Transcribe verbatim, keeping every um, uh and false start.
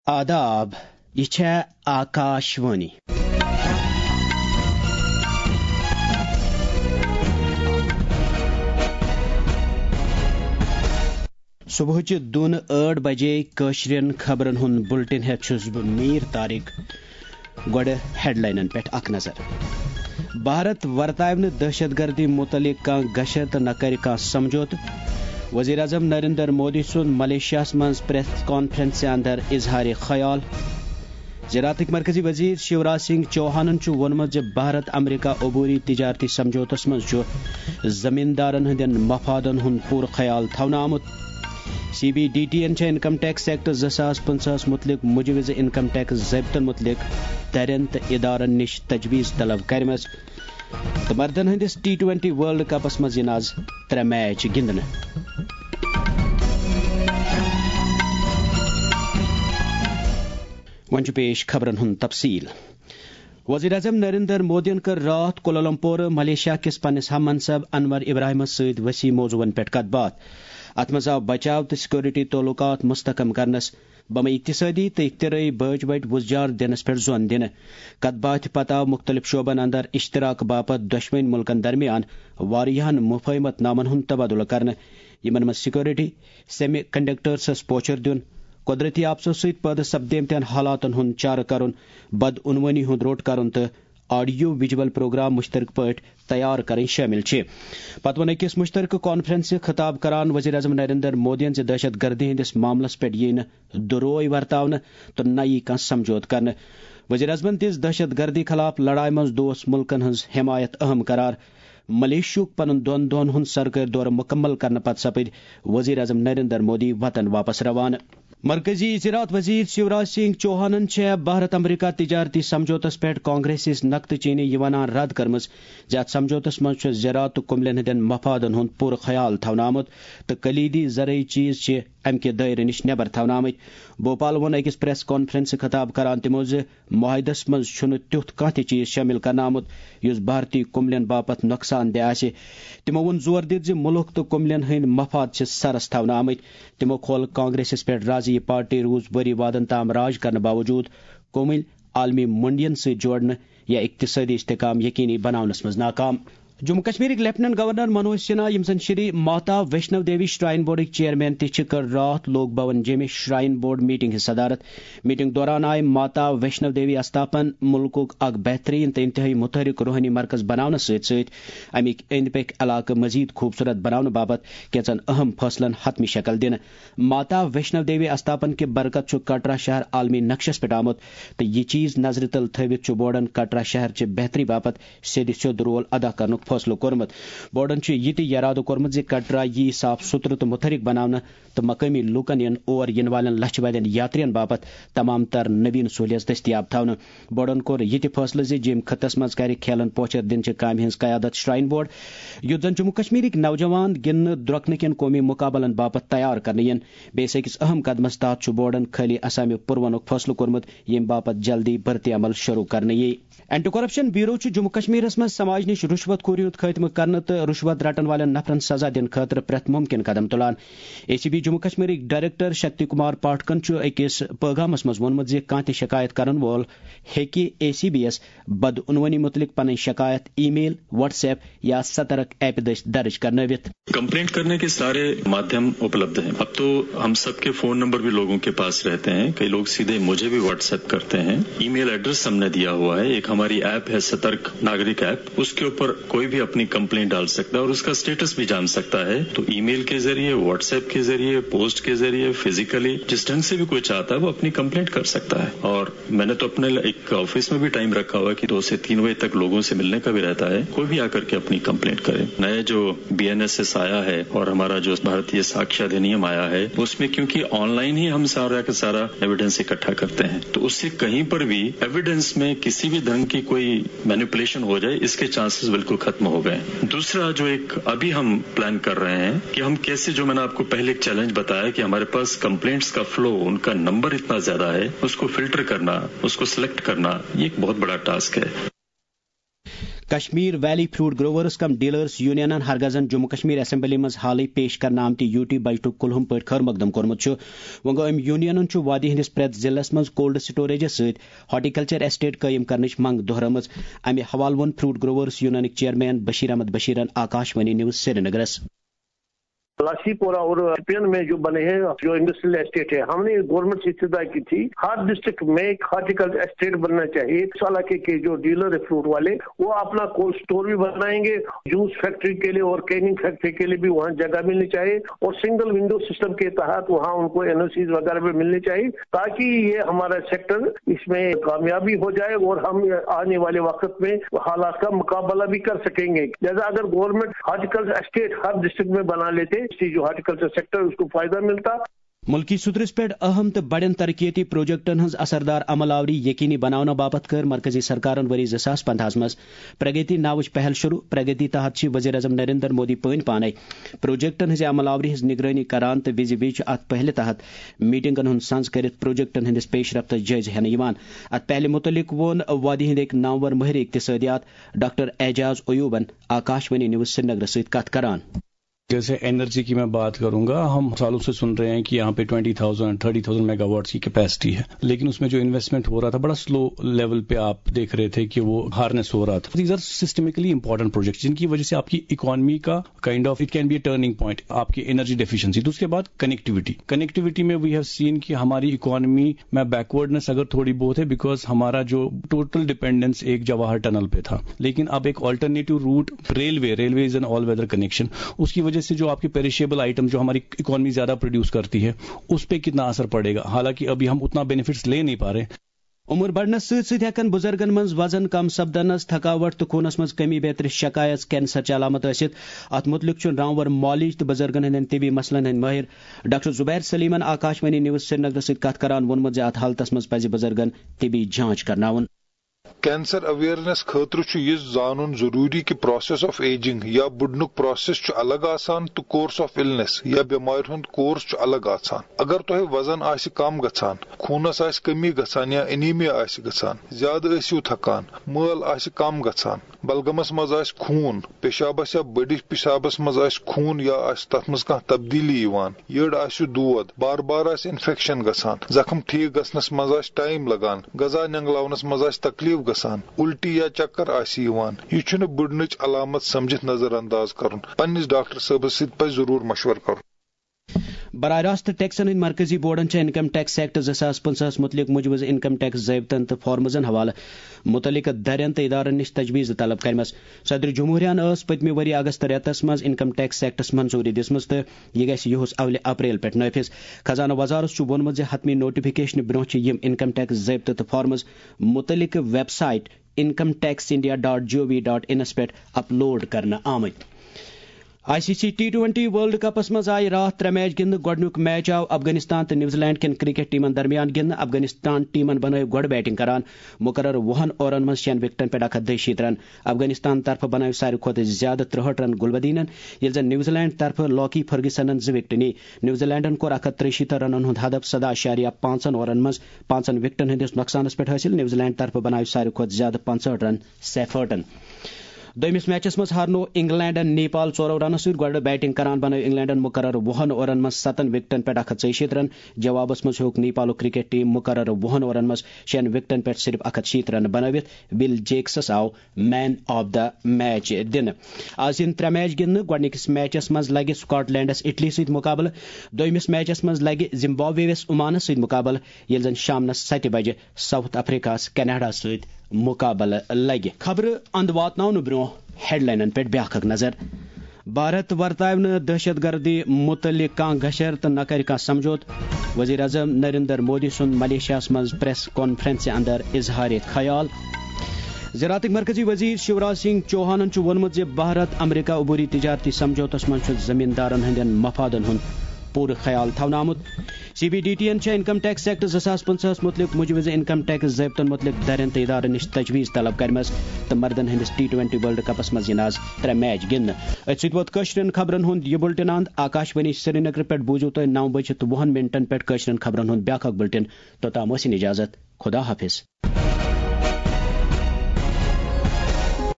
आदाब, ये है आकाशवाणी। सुबह दुन आठ बजे कशरन खबरन हुन बुलेटिन है छुस बह मीर तारिक। गोड़ हेडलाइन पे अख नजर। भारत वर्ताव न दहशतगर्दी मुतलिक कह गशत न कर कह समझौत। वजीर अजम नरेंद्र मोदी सुन मलेशिया मज प्रेस कॉन्फ्रेंस अंदर इजहार ख्याल। ज़राअत मरकजी वजीर शिवराज सिंह चौहान वोनमुत भारत अमरीका अबूरी तिजारती समझौतस मज जमींदारन हंदन मफादन हुंद पूर ख्याल थवन आमुत। सी बी डी टी एन इनकम टैक्स एक्ट जो सास पंचास मुतलिक मुजविज इनकम टैक्स ज़ाब्तन मुतलिक दरन तो इदारन निश तजवीज़ तलब करमज। तो मर्दन हंदिस टी ट्वेंटी वर्ल्ड कपस मज इन आज त्रे मैच गिंदन। वन पेश खबरन हुन तफसील। वजीर अजम नरेंद्र मोदी कर रात कोलालमपुर मलेशिया किस पन्निस हम मनसब अनवर इब्राहिम सद वसी मौजून पे कत बात। अत मज आव बचाव तो सिक्योरिटी तल्लुकात मुस्तकम करनस बम इक्तिसादी तो इख्तराई बज बट वुजार दिनस पे जोन दिन। कत बात पत आव मुख्तलिफ शोबन अंदर इश्तराक बापत दुश्मन मुल्कन दरमियान वारियाहन मुफाहमत नामन हुंद तबादुल करन। यमन मज सिक्योरिटी, सेमी कंडक्टर्स पोचर दिन, कुदरती आपसों सहित पद सपदेमतन हालातन हुंद चार करन, बदउनवनी हुंद रोट करन तो ऑडियो विजुअल प्रोग्राम मुश्तरक पट तैयार करें शामिल छे। पत वन अकिस मुश्तरक कॉन्फ्रेंस से खिताब करान वजीर अजम नरेंद्र मोदी से दहशत गर्दी हंदिस मामलस पे यह दुरोय वर्तावन तो न यी कह समझौत करन। वजीर अजमन दिस दहशत गर्दी खिलाफ लड़ाई मज दोस्त मुल्कन हंज हिमायत अहम करार। मलेशियुक पन दोन दोन हुंद सरकारी दौर मुकम्मल करने पत सपद वजीर अजम नरेंद्र मोदी वतन वापस रवान। मरकजी ज़राअत वजीर शिवराज सिंह चौहान भारत अमरीका तिजारती समझौतस पे कांग्रेस नक्त चीनी यह वन रद्द करमज ज समझौतस मज ज़राअत तो कुमलन हंदन मफादन हुंद पूर ख्याल थवन आमुत तो कलीदी ज़रई चीज अमि दायरे निश नेबर थवन आमत। भोपाल वन अकिस प्रेस कॉन्फ्रेंस खिताब करान तमो माहिदस मज तुथ कह चीज शामिल कर आमुत युस भारतीय कुमलन बापत नुकसान दह आसे। तमो वोन जोर दित मुल्क तो कुमलन हंद मफाद सरस थवन आमत। तमो खोल कांग्रेस पे राजी पार्टी रूज वरी वादन ताम राज करने बावजूद कोमिल आलमी मंडियन से जोड़ने या इक्तिसादी इस्तेकाम यकीनी बनावनस मज नाकाम। जम्मू कश्मीर लेफ्टिनेंट गवर्नर मनोज सिन्हा यम सन Shri Mata Vaishno Devi shrine board chairman कर रात लोक भवन जे में श्राइन बोर्ड मीटिंग सदारत। मीटिंग दौरान आय माता वैष्णव देवी अस्थापन मुल्कुक अग बेहतरीन तो इंतहाई मुतहरिक रूहानी मरकज बनाने सत अमिक अंद पक इलाक मजीद खूबसूरत बनाने बाबत कैचन अहम फैसलन हतमी शक्ल दिन। माता वैष्णव देवी अस्थापन के बरकत कटरा शहर आलमी नक्शस पे आमुत तो यह चीज नजर तल थवित बोर्डन कटरा शहर च बेहतरी बाबत सेद सेद रोल अदा कर फैसलो कोरमत। बोर्डन यह इरादो कोरमत कटरा यी साफ सुथर तो मुतहरिक बनाने तो मकामी लूकन यन और इन वाल लछ बदन यात्रियन बाबत तमाम तर नवीन सहूलियत दस्तियाब थवन। बोर्डन कोर यह फैसले जिम खत्स मज कर खेलन पोचर दिन काम हज कयादत श्राइन बोर्ड युत जन जम्मू कश्मीर नौजवान गिन द्रकन कन कौमी मुकाबलन बाबत तैयार करने यन बेस अकिस अहम कदमस तहत बोर्डन खाली असामी पुरवन फैसलो कोरमत यम बाबत जल्दी भर्ती अमल शुरू करने ये। Anti corruption bureau Jammu Kashmir मज समाज निश रुश्वत खोरी खत्म करने तो रुश्वत रटन वाले नफरन सजा दिन खतर प्रत मुमकिन कदम तुलान। A C B Jammu Kashmir director Shakti Kumar पाठकन अकिस पैगामस मज वोनमुत कह तह शिकायत करन वोल हेकि ए सी बी एस बदउनवनी मुतलिक पन शिकायत ई मेल, व्हाट्सएप या सतर्क ऐप दर्ज करनवित। कंप्लेंट करने के सारे माध्यम उपलब्ध हैं। अब तो हम सबके फोन नंबर भी लोगों के पास रहते हैं। कई लोग सीधे मुझे भी व्हाट्सएप करते हैं। ईमेल एड्रेस हमने दिया हुआ है। एक हमारी ऐप है सतर्क नागरिक ऐप, उसके ऊपर कोई भी अपनी कंप्लेंट डाल सकता है और उसका स्टेटस भी जान सकता है। तो ईमेल के जरिए, व्हाट्सएप के जरिए, पोस्ट के जरिए, फिजिकली जिस ढंग से भी कोई चाहता है वो अपनी कंप्लेंट कर सकता है। और मैंने तो अपने एक ऑफिस में भी टाइम रखा हुआ है कि दो से तीन बजे तक लोगों से मिलने का भी रहता है। कोई भी आकर के अपनी कंप्लेंट करे। नए जो बी एन एस एस आया है और हमारा जो भारतीय साक्ष्य अधिनियम आया है उसमें क्योंकि ऑनलाइन ही हम सारा का सारा एविडेंस इकट्ठा करते हैं तो उससे कहीं पर भी एविडेंस में किसी भी ढंग की कोई मैनिपुलेशन हो जाए इसके चांसेस बिल्कुल खत्म हो गए। दूसरा जो एक अभी हम प्लान कर रहे हैं कि हम कैसे, जो मैंने आपको पहले एक चैलेंज बताया कि हमारे पास कंप्लेंट्स का फ्लो, उनका नंबर इतना ज्यादा है, उसको फिल्टर करना, उसको सिलेक्ट करना, ये एक बहुत बड़ा टास्क है। Kashmir valley fruit growers cum dealers union ہرگزن جموں کشمیر اسمبلی مز حالی پیش کرنا آمتی یوٹی بجٹک کلہم پہ خیر مقدم کورمت وۄنۍ گوٚو أمۍ یونینن وادی ہندس پرٛٮ۪تھ ضلعس مز کولڈ سٹوریجس سۭتۍ ہارٹیکلچر ایسٹیٹ قٲیِم کرنٕچ منٛگ دۄہرٲمٕژ امہِ حوالہٕ ووٚن فروٹ گروورز یونینٕکۍ چیئرمین بشیر احمد بشیرن آکاشوانی نیوز سری نگرس لاسی پورہ اور پین میں جو بنے ہیں جو انڈسٹریل اسٹیٹ ہے ہم نے گورنمنٹ سے استدعا کی تھی ہر ڈسٹرکٹ میں ایک ہارٹیکلچر اسٹیٹ بننا چاہیے. اس علاقے کے جو ڈیلر ہے فروٹ والے وہ اپنا کولڈ اسٹور بھی بنائیں گے, جوس فیکٹری کے لیے اور کیننگ فیکٹری کے لیے بھی وہاں جگہ ملنی چاہیے اور سنگل ونڈو سسٹم کے تحت وہاں ان کو این او سیز وغیرہ بھی ملنی چاہیے تاکہ یہ ہمارا سیکٹر اس میں کامیابی ہو جائے اور ہم آنے والے وقت میں حالات کا مقابلہ بھی کر سکیں گے. لہٰذا اگر گورنمنٹ ہارٹیکلچر اسٹیٹ ہر ڈسٹرکٹ میں بنا لیتے جو ہارٹیکلچر سیکٹر اس کو فائدہ ملتا. ملکی صدرس پہ اہم تو بڑن ترقیتی پروجیکٹن ہز اثردار عمل آوری یقینی بناؤنہ باپت کر مرکزی سرکارن وری زٕ ساس پندہس مز پرگتی ناوچ پہل شروع. پرگتی تحت وزیر اعظم نریندر مودی پین پانے پروجیکٹن ہز عمل آوری ہز نگرانی کران تو وز وز ات پہلے تحت میٹنگن ہند سنز کرت پروجیکٹن ہندس پیش رفت جائزہ ہینہ یوان. ات پہلے متعلق وون وادی ہند ایک نامور ماہر اقتصادیات ڈاکٹر اعجاز ایوبن آکاشوانی نیوز سری نگر ست کت کران. جیسے انرجی کی میں بات کروں گا, ہم سالوں سے سن رہے ہیں کہ یہاں پہ twenty thousand thirty thousand megawatts کی کیپیسٹی ہے, لیکن اس میں جو انویسٹمنٹ ہو رہا تھا بڑا سلو لیول پہ آپ دیکھ رہے تھے کہ وہ ہارنس ہو رہا تھا. These are systemically important project جن کی وجہ سے آپ کی اکانومی کا kind of it can be a turning point. آپ کی انرجی ڈیفیشنسی, تو اس کے بعد کنیکٹیوٹی کنیکٹیوٹی میں وی ہیو سین کہ ہماری اکانومی میں بیکورڈنس اگر تھوڑی بہت ہے بیکاز ہمارا جو ٹوٹل ڈیپینڈنس ایک جواہر ٹنل پہ تھا, لیکن اب ایک alternative route railway railway is an all weather connection, اس کی وجہ سے جو آپ کے پیریشیبل آئٹم جو ہماری اکانومی زیادہ پروڈیوس کرتی ہے اس پہ کتنا اثر پڑے گا, حالانکہ ابھی ہم اتنا بینیفٹس لے نہیں پا رہے. عمر بڑھنس ست ست ہیکن بزرگن من وزن کم سپدنس, تھکاوٹ تو خونس من کمی بیتر شکایت کینسر چ علامت ثت. ات متعلق رامور مالج تو بزرگن ہند طبی مسلن ہند ماہر doctor Zubair Suleman Akashvani news Srinagar ست کت کران وونمت ات حالتس من پز بزرگن طبی جانچ کرناون. کینسر اویئرنس خاطر چھ یہ زانن ضروری کہ پروسیس آف ایجنگ یا بڑنک پروسیس چھ الگ آسان تو کورس آف النس یا بیمار ہند کورس چھ الگ آسان. اگر تہ وزن آس کم گژھان, خونس آس کمی گژھان یا انیمیا آس گژھان, زیادہ ٲسِو تھکان, مٲل آس کم گژھان, بلغمس مز آس خون, پیشابس یا بڑس پیشابس مز آس خون یا آس تتھ مز کانٛہہ تبدیلی یوان, یٔڑ آسہِ دود, بار بار آس انفیکشن گژھان, زخم ٹھیک گژھنس مز آس ٹائم لگان, غذا نینگلاونس مز آس تکلیف گژھان, الٹی یا چکر آسی یوان, یہ چھنہ بڑنچ علامت سمجھت نظر انداز کرن. پننس ڈاکٹر صٲبس سۭتۍ پزِ ضرور مشور کرن. براہ راست ٹیکسن ہند مرکزی بورڈن انکم ٹیکس ایکٹ زٕ ساس پنژہس متعلق مجوز انکم ٹیکس ضابطن تو فارمزن حوالہ متعلق درین تو ادارن نش تجویز طلب کرمس. صدر جمہوریہ ٲس پتمہ ؤری اگست رٮ۪تس منٛز انکم ٹیکس ایکٹس منظوری دِژمٕژ تہٕ یہِ گژھِ یِہُس اولہِ اپریل پٮ۪ٹھ نٲفِظ. خزانہ وزارت چھُ ووٚنمُت زِ حتمی نوٹیفکیشن برونٛہہ چھِ یِم انکم ٹیکس ضابطہٕ تہٕ فارمز متعلق website income tax India dot G O V dot in پہ اپلوڈ کرنے آمت. I C C T twenty world کپس مز آئی رات ترے میچ گندن. گۄڈنیُک میچ آو افغانستان تو نیوزی لینڈ کٮ۪ن کرکٹ ٹیمن درمیان گندن. افغانستان ٹیمن بنٲو گۄڈٕ بیٹنگ کران مقرر وُہن اوورن مز شین وکٹن پہ اکھ ہتھ دۄیہِ شیٖتھ رن. افغانستان طرفہٕ بنٲو ساروی کھۄتہٕ زیادٕ ترٛہٲٹھ رن گلبدینن, ییٚلہِ زن نیوزی لینڈ طرفہٕ لاکی فرگسنن زٕ وکٹہٕ نی. نیوزی لینڈن کوٚر اکھ ہتھ ترٛیہِ شیٖتھ رنن ہُنٛد ہدف سدہ اشاریہ پانژن اوورن مز پانژن وکٹن ہندس نۄقصانس پٮ۪ٹھ حٲصِل. نیوزی لینڈ طرفہٕ بنٲو ساروی کھۄتہٕ زیادٕ پانژہٲٹھ رن سیفٲرٹن. دویمس میچس مز ہارنو انگلینڈن نیپال ژورو رنو سۭتۍ. گۄڈٕ بیٹنگ کران بنٲو انگلینڈن مقرر وُہن اوورن مز ستن وکٹن پٮ۪ٹھ اکھ ہتھ ژۄیہِ شیٖتھ رن. جوابس مز ہیوٚک نیپالُک کرکٹ ٹیم مقرر وُہن اوورن مز شین وکٹن پٮ۪ٹھ صرف اکھ ہتھ شیٖتھ رن بنٲوِتھ. وِل جیکسس آو مین آف دا میچ دِنہٕ. آز یِن ترٛےٚ میچ گِنٛدنہٕ. گۄڈنِکِس میچس منٛز لگہِ سکاٹ لینڈس اٹلی سۭتۍ مُقابلہٕ. دویمِس میچس منٛز لگہِ زمبابویس عمانس سۭتۍ مُقابلہٕ, ییٚلہِ زن شامنس سَتہِ بجہِ ساؤتھ افریقہس کینیڈا سۭتۍ مُقابلہٕ لگہِ. خبرٕ اند واتناونہٕ برونٛہہ ہیڈ لائنن پہ بیاکھ اکھ نظر. بھارت ورتاو نہٕ دہشت گردی متعلق کانٛہہ گشر تہٕ نہ کرِ کانٛہہ سمجھوت. وزیر اعظم نریندر مودی سُنٛد ملیشیاہس منٛز پریس کانفرنسہِ اندر اظہار خیال. زراعتٕکۍ مرکزی وزیر شیوراج سنگھ چوہانن چھُ ووٚنمُت زِ بھارت امریکہ عبوری تجارتی سمجھوتس منٛز چھُ زمیٖندارن ہٕنٛدٮ۪ن مفادن ہُنٛد پوٗرٕ خیال تھاونہٕ آمُت. سی بی ڈی ٹی ین چھےٚ انکم ٹیکس ایکٹ زٕ ساس پنژہس متعلق مجوز انکم ٹیکس ضابطن متعلق درین تہٕ ادارن نش تجویز طلب کرمژ تہٕ مردن ہندس ٹی ٹوینٹی ورلڈ کپس منٛز یِن آز ترٛےٚ میچ گِنٛدنہٕ. أتھۍ سۭتۍ ووت کٲشرٮ۪ن خبرن ہُنٛد یہِ بُلٹن اند. آکاشوانی سری نگر پٮ۪ٹھ بوٗزِو تُہۍ نو بجہِ تہٕ وُہن منٹن پٮ۪ٹھ کٲشرٮ۪ن خبرن ہُنٛد بیاکھ اکھ بُلٹن. توٚتام ٲسِن اجازت. خدا حافظ.